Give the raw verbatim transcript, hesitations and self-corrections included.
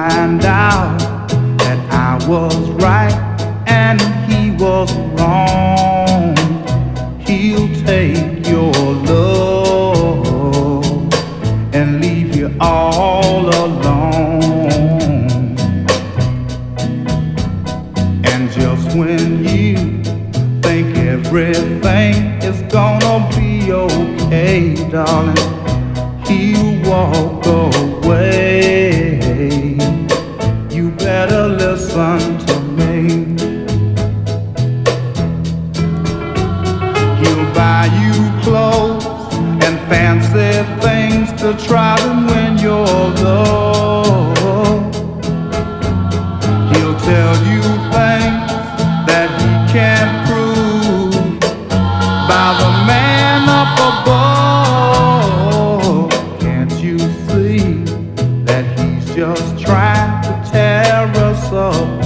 find out that I was right and he was wrong, he'll take your love and leave you all alone. And just when you think everything is gonna be okay, darling, he'll walk away. You better listen to me. He'll buy you clothes and fancy things to try to win your love. He'll tell you things that he can't prove by the man up above. Can't you see that he's just trying to tear us up?